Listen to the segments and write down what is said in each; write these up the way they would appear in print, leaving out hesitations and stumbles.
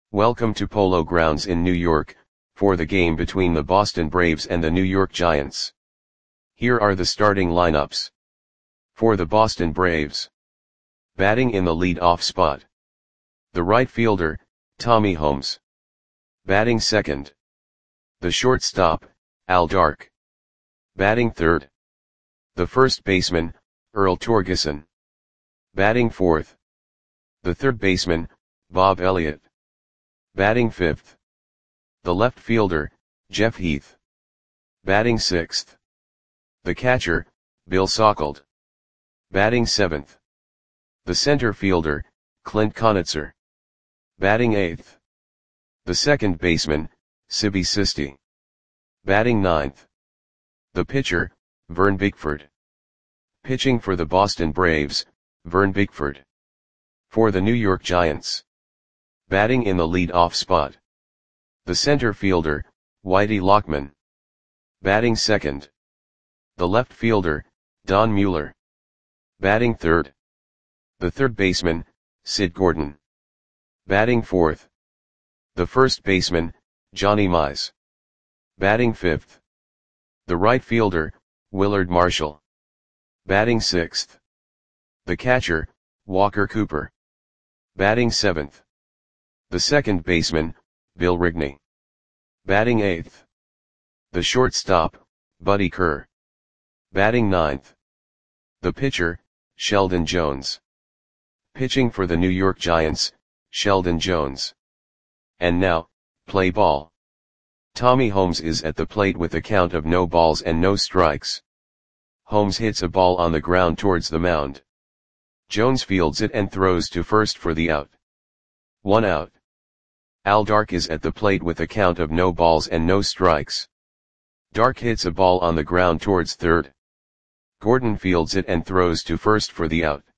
Welcome to Polo Grounds in New York, for the game between the Boston Braves and the New York Giants. Here are the starting lineups. For the Boston Braves. Batting in the lead-off spot. The right fielder, Tommy Holmes. Batting second. The shortstop, Al Dark. Batting third. The first baseman, Earl Torgeson. Batting fourth. The third baseman, Bob Elliott. Batting fifth. The left fielder, Jeff Heath. Batting sixth. The catcher, Bill Sauckelde. Batting seventh. The center fielder, Clint Conitzer. Batting eighth. The second baseman, Sibby Sisti. Batting ninth. The pitcher, Vern Bickford. Pitching for the Boston Braves, Vern Bickford. For the New York Giants. Batting in the lead-off spot. The center fielder, Whitey Lockman. Batting second. The left fielder, Don Mueller. Batting third. The third baseman, Sid Gordon. Batting fourth. The first baseman, Johnny Mize. Batting fifth. The right fielder, Willard Marshall. Batting sixth. The catcher, Walker Cooper. Batting seventh. The second baseman, Bill Rigney. Batting eighth. The shortstop, Buddy Kerr. Batting ninth. The pitcher, Sheldon Jones. Pitching for the New York Giants, Sheldon Jones. And now, play ball. Tommy Holmes is at the plate with a count of no balls and no strikes. Holmes hits a ball on the ground towards the mound. Jones fields it and throws to first for the out. 1 out. Al Dark is at the plate with a count of no balls and no strikes. Dark hits a ball on the ground towards third. Gordon fields it and throws to first for the out.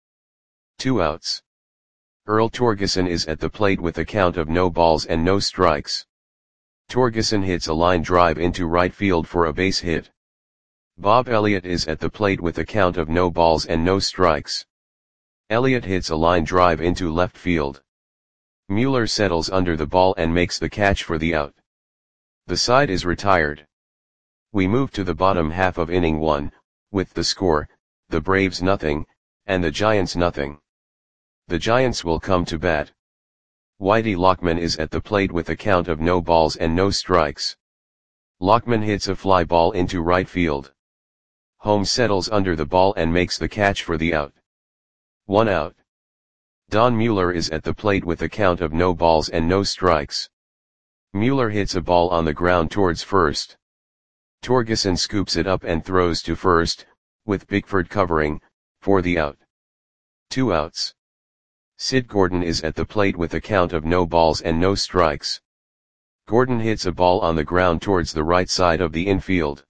2 outs. Earl Torgeson is at the plate with a count of no balls and no strikes. Torgeson hits a line drive into right field for a base hit. Bob Elliott is at the plate with a count of no balls and no strikes. Elliott hits a line drive into left field. Mueller settles under the ball and makes the catch for the out. The side is retired. We move to the bottom half of inning 1, with the score, the Braves nothing, and the Giants nothing. The Giants will come to bat. Whitey Lockman is at the plate with a count of no balls and no strikes. Lockman hits a fly ball into right field. Holmes settles under the ball and makes the catch for the out. 1 out. Don Mueller is at the plate with a count of no balls and no strikes. Mueller hits a ball on the ground towards first. Torgeson scoops it up and throws to first, with Bickford covering, for the out. 2 outs. Sid Gordon is at the plate with a count of no balls and no strikes. Gordon hits a ball on the ground towards the right side of the infield.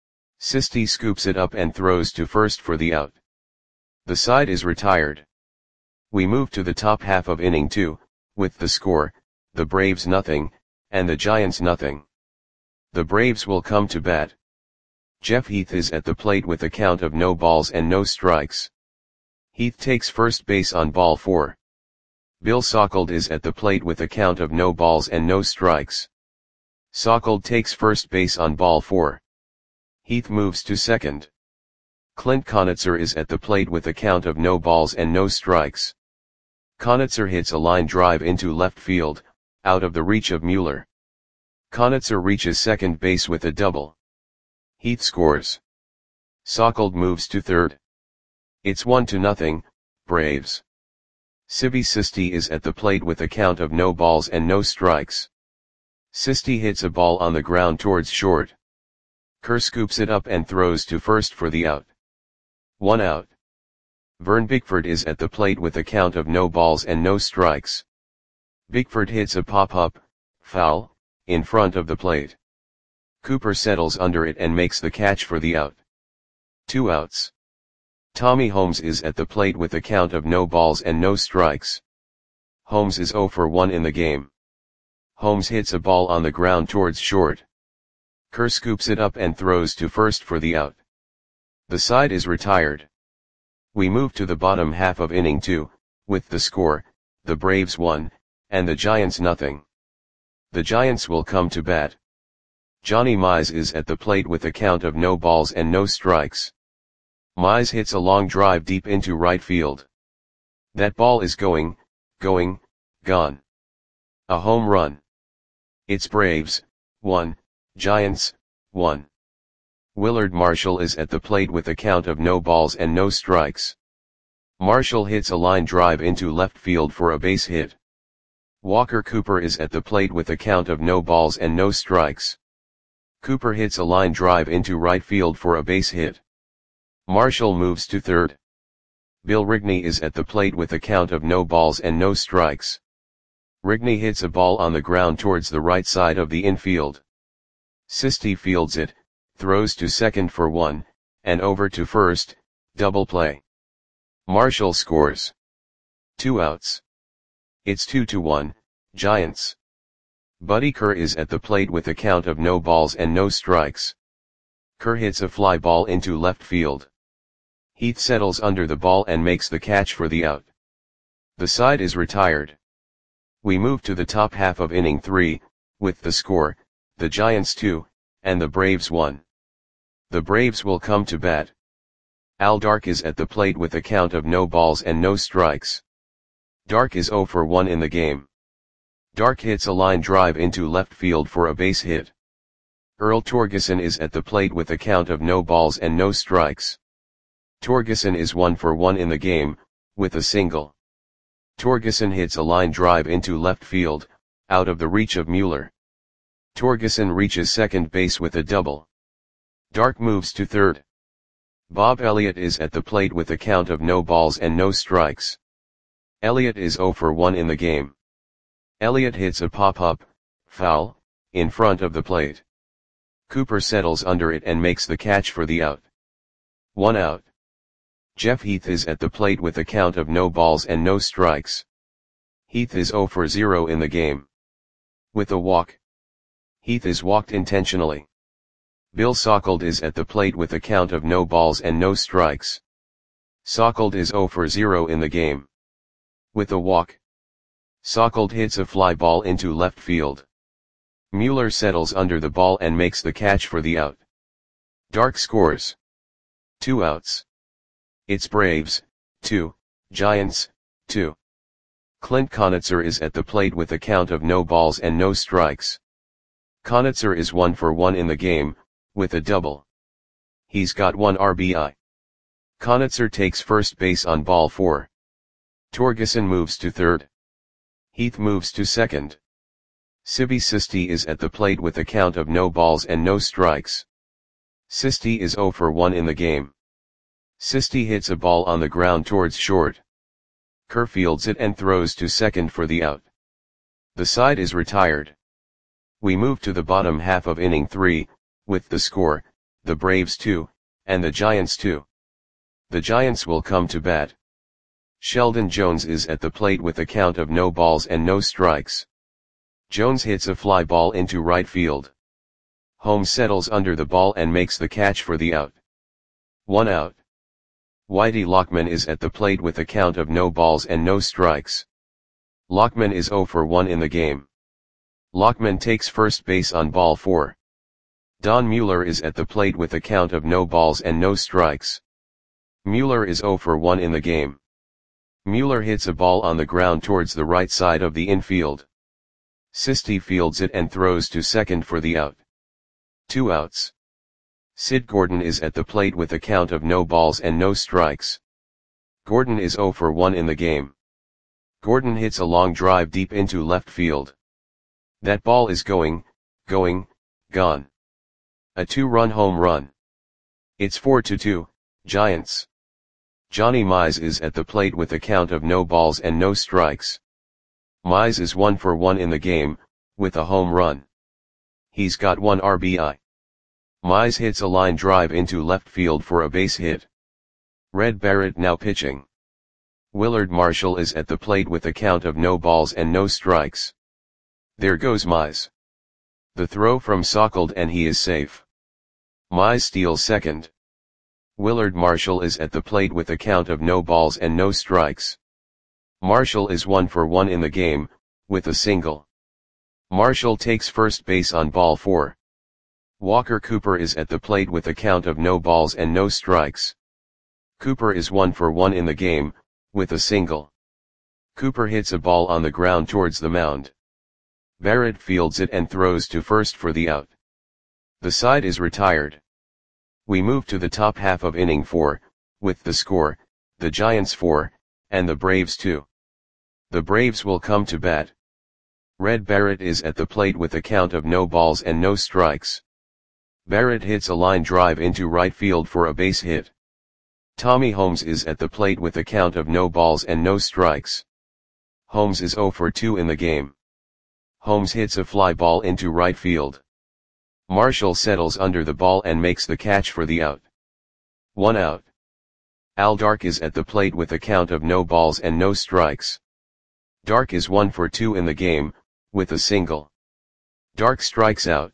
Sisti scoops it up and throws to first for the out. The side is retired. We move to the top half of inning 2, with the score, the Braves nothing, and the Giants nothing. The Braves will come to bat. Jeff Heath is at the plate with a count of no balls and no strikes. Heath takes first base on ball 4. Bill Sauckelde is at the plate with a count of no balls and no strikes. Sauckelde takes first base on ball 4. Heath moves to second. Clint Conitzer is at the plate with a count of no balls and no strikes. Conitzer hits a line drive into left field, out of the reach of Mueller. Conitzer reaches second base with a double. Heath scores. Sauckelde moves to third. It's 1-0, Braves. Sibby Sisti is at the plate with a count of no balls and no strikes. Sisti hits a ball on the ground towards short. Kerr scoops it up and throws to first for the out. 1 out. Vern Bickford is at the plate with a count of no balls and no strikes. Bickford hits a pop-up, foul, in front of the plate. Cooper settles under it and makes the catch for the out. 2 outs. Tommy Holmes is at the plate with a count of no balls and no strikes. Holmes is 0 for 1 in the game. Holmes hits a ball on the ground towards short. Kerr scoops it up and throws to first for the out. The side is retired. We move to the bottom half of inning 2, with the score, the Braves 1, and the Giants nothing. The Giants will come to bat. Johnny Mize is at the plate with a count of no balls and no strikes. Mize hits a long drive deep into right field. That ball is going, gone. A home run. It's Braves, 1, Giants, 1. Willard Marshall is at the plate with a count of no balls and no strikes. Marshall hits a line drive into left field for a base hit. Walker Cooper is at the plate with a count of no balls and no strikes. Cooper hits a line drive into right field for a base hit. Marshall moves to third. Bill Rigney is at the plate with a count of no balls and no strikes. Rigney hits a ball on the ground towards the right side of the infield. Sisti fields it, throws to second for 1, and over to first, double play. Marshall scores. 2 outs. It's 2-1, Giants. Buddy Kerr is at the plate with a count of no balls and no strikes. Kerr hits a fly ball into left field. Heath settles under the ball and makes the catch for the out. The side is retired. We move to the top half of inning 3, with the score, the Giants 2, and the Braves 1. The Braves will come to bat. Al Dark is at the plate with a count of no balls and no strikes. Dark is 0 for 1 in the game. Dark hits a line drive into left field for a base hit. Earl Torgeson is at the plate with a count of no balls and no strikes. Torgeson is 1 for 1 in the game, with a single. Torgeson hits a line drive into left field, out of the reach of Mueller. Torgeson reaches second base with a double. Dark moves to third. Bob Elliott is at the plate with a count of no balls and no strikes. Elliott is 0 for 1 in the game. Elliott hits a pop-up, foul, in front of the plate. Cooper settles under it and makes the catch for the out. 1 out. Jeff Heath is at the plate with a count of no balls and no strikes. Heath is 0 for 0 in the game. With a walk. Heath is walked intentionally. Bill Sauckled is at the plate with a count of no balls and no strikes. Sauckled is 0 for 0 in the game. With a walk. Sauckled hits a fly ball into left field. Mueller settles under the ball and makes the catch for the out. Dark scores. 2 outs. It's Braves, 2, Giants, 2. Clint Conitzer is at the plate with a count of no balls and no strikes. Conitzer is 1 for 1 in the game, with a double. He's got 1 RBI. Conitzer takes first base on ball 4. Torgeson moves to third. Heath moves to second. Sibi Sisti is at the plate with a count of no balls and no strikes. Sisti is 0 for 1 in the game. Sisti hits a ball on the ground towards short. Kerr fields it and throws to second for the out. The side is retired. We move to the bottom half of inning 3, with the score, the Braves 2, and the Giants 2. The Giants will come to bat. Sheldon Jones is at the plate with a count of no balls and no strikes. Jones hits a fly ball into right field. Holmes settles under the ball and makes the catch for the out. 1 out. Whitey Lockman is at the plate with a count of no balls and no strikes. Lockman is 0 for 1 in the game. Lockman takes first base on ball 4. Don Mueller is at the plate with a count of no balls and no strikes. Mueller is 0 for 1 in the game. Mueller hits a ball on the ground towards the right side of the infield. Sisti fields it and throws to second for the out. 2 outs. Sid Gordon is at the plate with a count of no balls and no strikes. Gordon is 0 for 1 in the game. Gordon hits a long drive deep into left field. That ball is going, gone. A 2-run home run. It's 4-2, Giants. Johnny Mize is at the plate with a count of no balls and no strikes. Mize is 1 for 1 in the game, with a home run. He's got 1 RBI. Mize hits a line drive into left field for a base hit. Red Barrett now pitching. Willard Marshall is at the plate with a count of no balls and no strikes. There goes Mize. The throw from Sauckled and he is safe. Mize steals second. Willard Marshall is at the plate with a count of no balls and no strikes. Marshall is 1 for 1 in the game, with a single. Marshall takes first base on ball 4. Walker Cooper is at the plate with a count of no balls and no strikes. Cooper is 1 for 1 in the game, with a single. Cooper hits a ball on the ground towards the mound. Barrett fields it and throws to first for the out. The side is retired. We move to the top half of inning 4, with the score, the Giants 4, and the Braves 2. The Braves will come to bat. Red Barrett is at the plate with a count of no balls and no strikes. Barrett hits a line drive into right field for a base hit. Tommy Holmes is at the plate with a count of no balls and no strikes. Holmes is 0 for 2 in the game. Holmes hits a fly ball into right field. Marshall settles under the ball and makes the catch for the out. 1 out. Al Dark is at the plate with a count of no balls and no strikes. Dark is 1 for 2 in the game, with a single. Dark strikes out.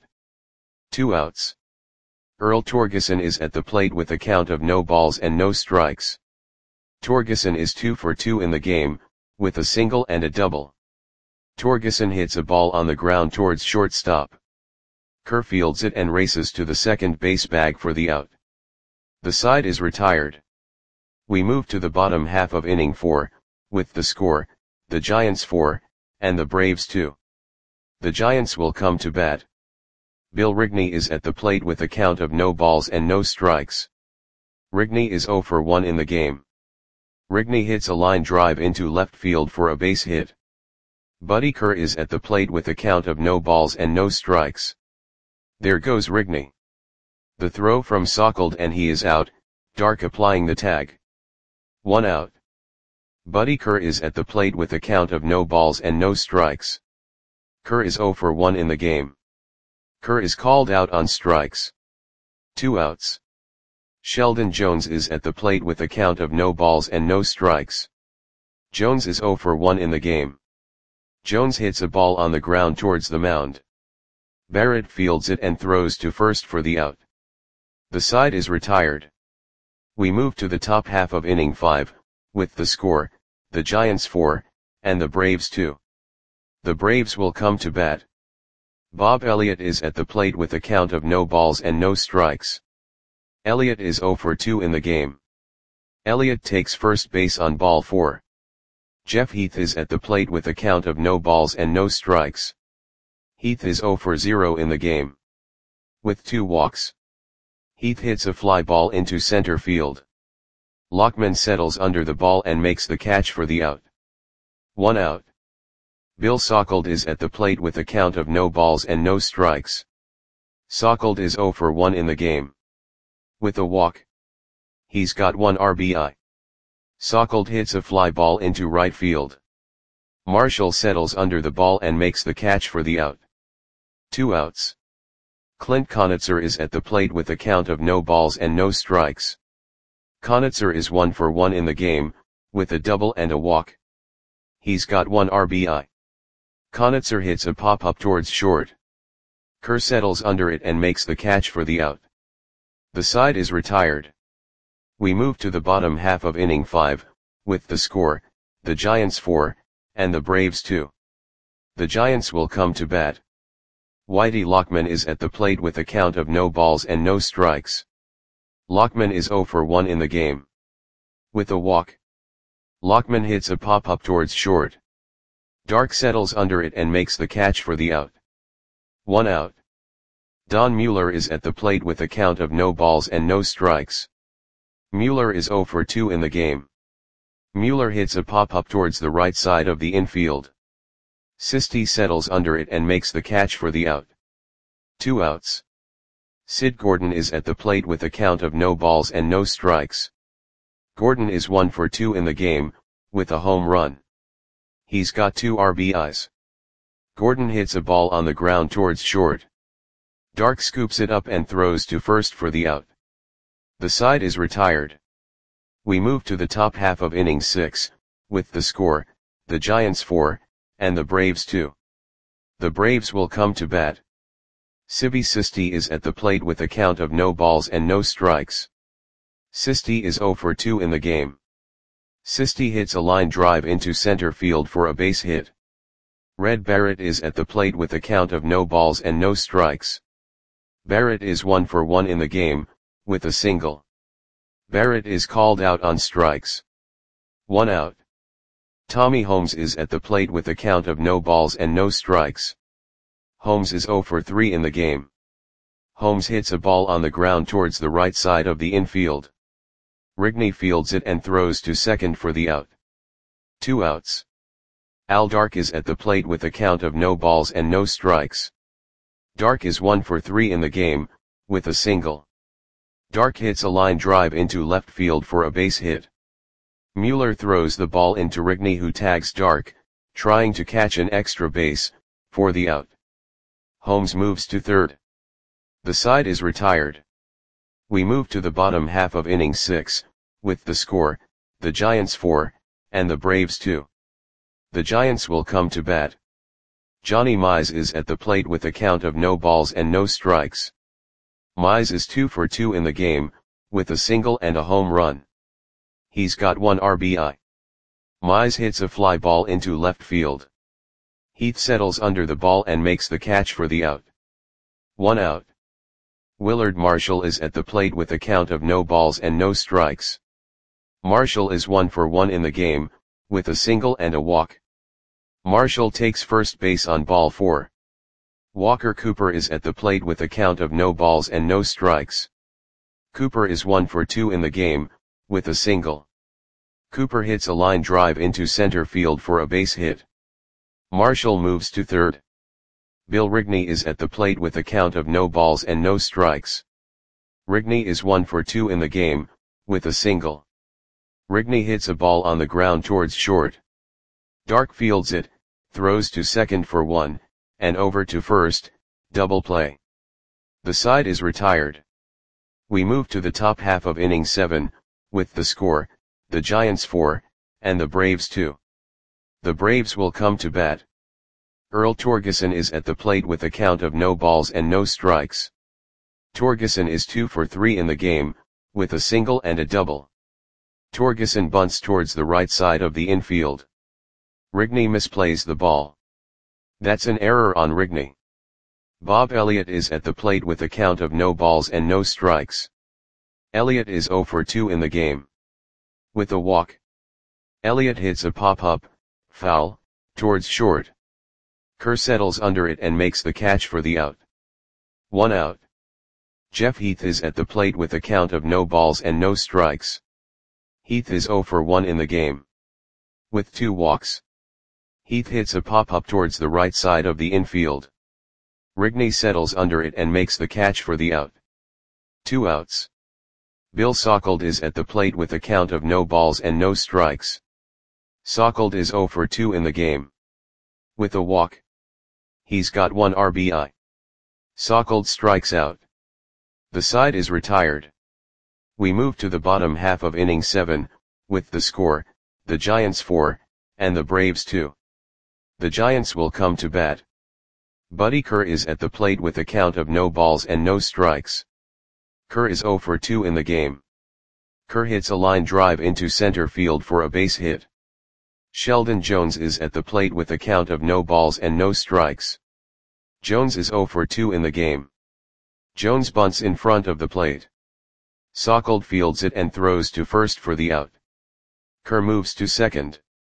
2 outs. Earl Torgeson is at the plate with a count of no balls and no strikes. Torgeson is 2 for 2 in the game, with a single and a double. Torgeson hits a ball on the ground towards shortstop. Kerr fields it and races to the second base bag for the out. The side is retired. We move to the bottom half of inning 4, with the score, the Giants 4, and the Braves 2. The Giants will come to bat. Bill Rigney is at the plate with a count of no balls and no strikes. Rigney is 0 for 1 in the game. Rigney hits a line drive into left field for a base hit. Buddy Kerr is at the plate with a count of no balls and no strikes. There goes Rigney. The throw from Sokold and he is out, Dark applying the tag. 1 out. Buddy Kerr is at the plate with a count of no balls and no strikes. Kerr is 0 for 1 in the game. Kerr is called out on strikes. 2 outs. Sheldon Jones is at the plate with a count of no balls and no strikes. Jones is 0 for 1 in the game. Jones hits a ball on the ground towards the mound. Barrett fields it and throws to first for the out. The side is retired. We move to the top half of inning 5, with the score, the Giants 4, and the Braves 2. The Braves will come to bat. Bob Elliott is at the plate with a count of no balls and no strikes. Elliott is 0 for 2 in the game. Elliott takes first base on ball 4. Jeff Heath is at the plate with a count of no balls and no strikes. Heath is 0 for 0 in the game. With 2 walks. Heath hits a fly ball into center field. Lockman settles under the ball and makes the catch for the out. 1 out. Bill Sokold is at the plate with a count of no balls and no strikes. Sokold is 0 for 1 in the game. With a walk. He's got 1 RBI. Sokold hits a fly ball into right field. Marshall settles under the ball and makes the catch for the out. 2 outs. Clint Conitzer is at the plate with a count of no balls and no strikes. Conitzer is 1 for 1 in the game, with a double and a walk. He's got 1 RBI. Conitzer hits a pop-up towards short. Kerr settles under it and makes the catch for the out. The side is retired. We move to the bottom half of inning 5, with the score, the Giants 4, and the Braves 2. The Giants will come to bat. Whitey Lockman is at the plate with a count of no balls and no strikes. Lockman is 0 for 1 in the game. With a walk. Lockman hits a pop-up towards short. Dark settles under it and makes the catch for the out. 1 out. Don Mueller is at the plate with a count of no balls and no strikes. Mueller is 0 for 2 in the game. Mueller hits a pop-up towards the right side of the infield. Sisti settles under it and makes the catch for the out. 2 outs. Sid Gordon is at the plate with a count of no balls and no strikes. Gordon is 1 for 2 in the game, with a home run. He's got 2 RBIs. Gordon hits a ball on the ground towards short. Dark scoops it up and throws to first for the out. The side is retired. We move to the top half of inning 6, with the score, the Giants 4, and the Braves 2. The Braves will come to bat. Sibi Sisti is at the plate with a count of no balls and no strikes. Sisti is 0 for 2 in the game. Sisti hits a line drive into center field for a base hit. Red Barrett is at the plate with a count of no balls and no strikes. Barrett is 1 for 1 in the game, with a single. Barrett is called out on strikes. 1 out. Tommy Holmes is at the plate with a count of no balls and no strikes. Holmes is 0 for 3 in the game. Holmes hits a ball on the ground towards the right side of the infield. Rigney fields it and throws to second for the out. 2 outs. Al Dark is at the plate with a count of no balls and no strikes. Dark is 1 for 3 in the game, with a single. Dark hits a line drive into left field for a base hit. Mueller throws the ball into Rigney, who tags Dark, trying to catch an extra base, for the out. Holmes moves to third. The side is retired. We move to the bottom half of inning 6, with the score, the Giants 4, and the Braves 2. The Giants will come to bat. Johnny Mize is at the plate with a count of no balls and no strikes. Mize is 2 for 2 in the game, with a single and a home run. He's got 1 RBI. Mize hits a fly ball into left field. Heath settles under the ball and makes the catch for the out. 1 out. Willard Marshall is at the plate with a count of no balls and no strikes. Marshall is 1 for 1 in the game, with a single and a walk. Marshall takes first base on ball 4. Walker Cooper is at the plate with a count of no balls and no strikes. Cooper is 1 for 2 in the game, with a single. Cooper hits a line drive into center field for a base hit. Marshall moves to third. Bill Rigney is at the plate with a count of no balls and no strikes. Rigney is 1 for 2 in the game, with a single. Rigney hits a ball on the ground towards short. Dark fields it, throws to second for 1, and over to first, double play. The side is retired. We move to the top half of inning 7, with the score, the Giants 4, and the Braves 2. The Braves will come to bat. Earl Torgeson is at the plate with a count of no balls and no strikes. Torgeson is 2 for 3 in the game, with a single and a double. Torgeson bunts towards the right side of the infield. Rigney misplays the ball. That's an error on Rigney. Bob Elliott is at the plate with a count of no balls and no strikes. Elliott is 0 for 2 in the game. With a walk. Elliott hits a pop-up, foul, towards short. Kerr settles under it and makes the catch for the out. 1 out. Jeff Heath is at the plate with a count of no balls and no strikes. Heath is 0 for 1 in the game. With 2 walks. Heath hits a pop-up towards the right side of the infield. Rigney settles under it and makes the catch for the out. 2 outs. Bill Sauckled is at the plate with a count of no balls and no strikes. Sauckled is 0 for 2 in the game. With a walk. He's got 1 RBI. Sauckled strikes out. The side is retired. We move to the bottom half of inning 7, with the score, the Giants 4, and the Braves 2. The Giants will come to bat. Buddy Kerr is at the plate with a count of no balls and no strikes. Kerr is 0 for 2 in the game. Kerr hits a line drive into center field for a base hit. Sheldon Jones is at the plate with a count of no balls and no strikes. Jones is 0 for 2 in the game. Jones bunts in front of the plate. Sauckled fields it and throws to first for the out. Kerr moves to second.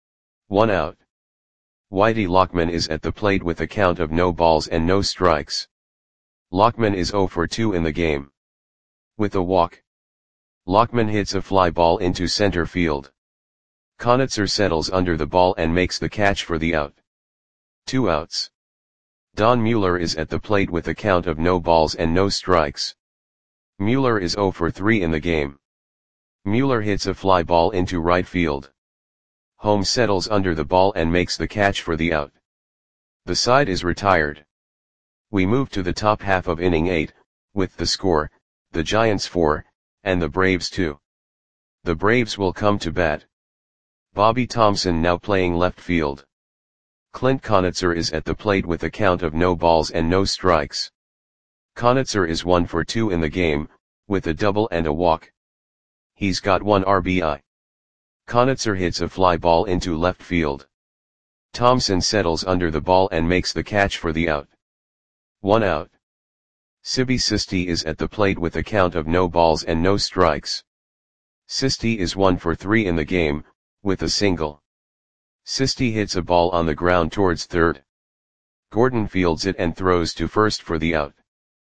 1 out. Whitey Lockman is at the plate with a count of no balls and no strikes. Lockman is 0 for 2 in the game. With a walk. Lockman hits a fly ball into center field. Konitzer settles under the ball and makes the catch for the out. 2 outs. Don Mueller is at the plate with a count of no balls and no strikes. Mueller is 0 for 3 in the game. Mueller hits a fly ball into right field. Holmes settles under the ball and makes the catch for the out. The side is retired. We move to the top half of inning 8, with the score, the Giants 4, and the Braves 2. The Braves will come to bat. Bobby Thompson now playing left field. Clint Konitzer is at the plate with a count of no balls and no strikes. Konitzer is 1 for 2 in the game, with a double and a walk. He's got 1 RBI. Konitzer hits a fly ball into left field. Thompson settles under the ball and makes the catch for the out. 1 out. Sibi Sisti is at the plate with a count of no balls and no strikes. Sisti is 1 for 3 in the game, with a single. Sisti hits a ball on the ground towards third. Gordon fields it and throws to first for the out.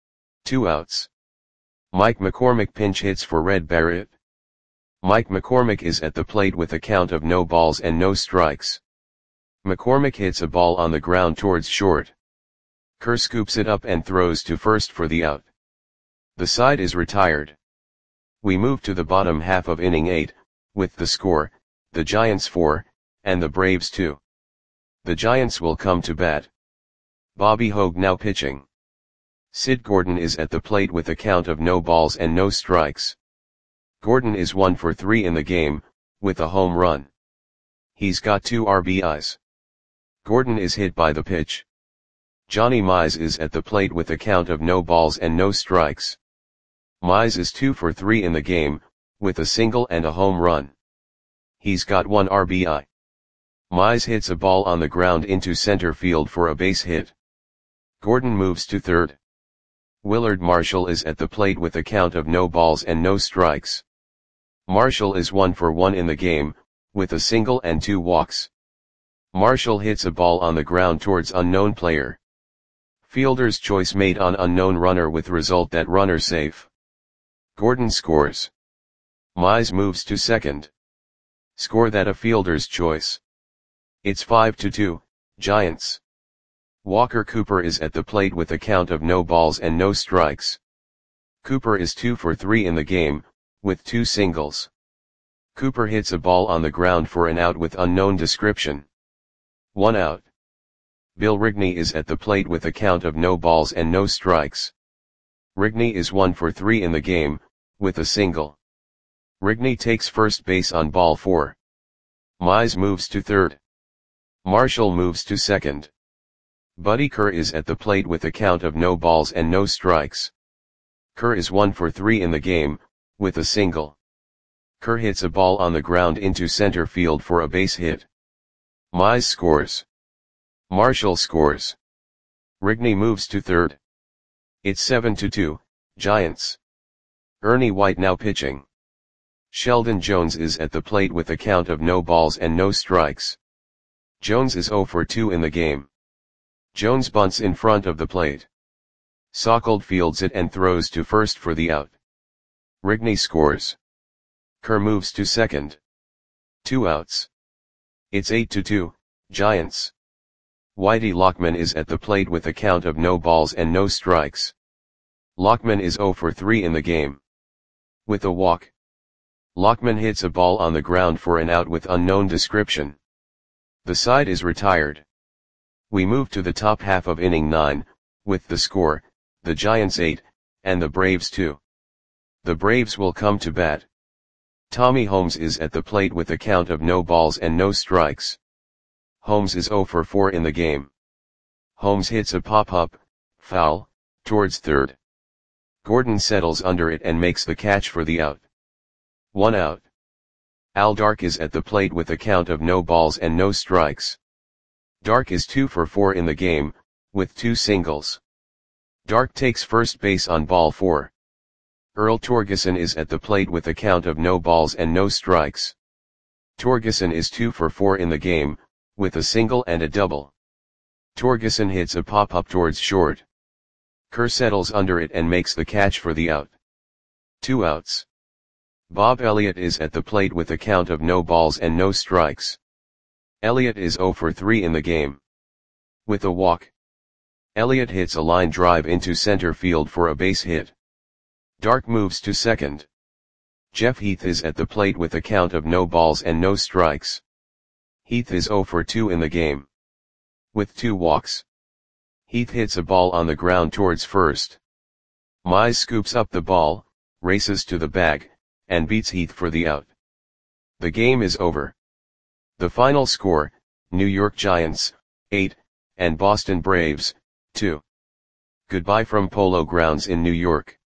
2 outs. Mike McCormick pinch hits for Red Barrett. Mike McCormick is at the plate with a count of no balls and no strikes. McCormick hits a ball on the ground towards short. Kerr scoops it up and throws to first for the out. The side is retired. We move to the bottom half of inning 8, with the score, the Giants 4, and the Braves 2. The Giants will come to bat. Bobby Hogue now pitching. Sid Gordon is at the plate with a count of no balls and no strikes. Gordon is 1 for 3 in the game, with a home run. He's got 2 RBIs. Gordon is hit by the pitch. Johnny Mize is at the plate with a count of no balls and no strikes. Mize is 2 for 3 in the game, with a single and a home run. He's got 1 RBI. Mize hits a ball on the ground into center field for a base hit. Gordon moves to third. Willard Marshall is at the plate with a count of no balls and no strikes. Marshall is 1 for 1 in the game, with a single and 2 walks. Marshall hits a ball on the ground towards unknown player. Fielder's choice made on unknown runner with result that runner safe. Gordon scores. Mize moves to second. Score that a fielder's choice. It's 5-2, Giants. Walker Cooper is at the plate with a count of no balls and no strikes. Cooper is 2 for 3 in the game, with 2 singles. Cooper hits a ball on the ground for an out with unknown description. 1 out. Bill Rigney is at the plate with a count of no balls and no strikes. Rigney is 1 for 3 in the game, with a single. Rigney takes first base on ball 4. Mize moves to third. Marshall moves to second. Buddy Kerr is at the plate with a count of no balls and no strikes. Kerr is 1 for 3 in the game, with a single. Kerr hits a ball on the ground into center field for a base hit. Mize scores. Marshall scores. Rigney moves to third. It's 7-2, Giants. Ernie White now pitching. Sheldon Jones is at the plate with a count of no balls and no strikes. Jones is 0 for 2 in the game. Jones bunts in front of the plate. Sauckled fields it and throws to first for the out. Rigney scores. Kerr moves to second. 2 outs. It's 8-2, Giants. Whitey Lockman is at the plate with a count of no balls and no strikes. Lockman is 0 for 3 in the game. With a walk. Lockman hits a ball on the ground for an out with unknown description. The side is retired. We move to the top half of inning 9, with the score, the Giants 8, and the Braves 2. The Braves will come to bat. Tommy Holmes is at the plate with a count of no balls and no strikes. Holmes is 0 for 4 in the game. Holmes hits a pop-up, foul, towards third. Gordon settles under it and makes the catch for the out. 1 out. Al Dark is at the plate with a count of no balls and no strikes. Dark is 2 for 4 in the game, with 2 singles. Dark takes first base on ball 4. Earl Torgeson is at the plate with a count of no balls and no strikes. Torgeson is 2 for 4 in the game, with a single and a double. Torgeson hits a pop-up towards short. Kerr settles under it and makes the catch for the out. 2 outs. Bob Elliott is at the plate with a count of no balls and no strikes. Elliott is 0 for 3 in the game. With a walk. Elliott hits a line drive into center field for a base hit. Dark moves to second. Jeff Heath is at the plate with a count of no balls and no strikes. Heath is 0 for 2 in the game. With 2 walks. Heath hits a ball on the ground towards first. Mize scoops up the ball, races to the bag, and beats Heath for the out. The game is over. The final score, New York Giants, 8, and Boston Braves, 2. Goodbye from Polo Grounds in New York.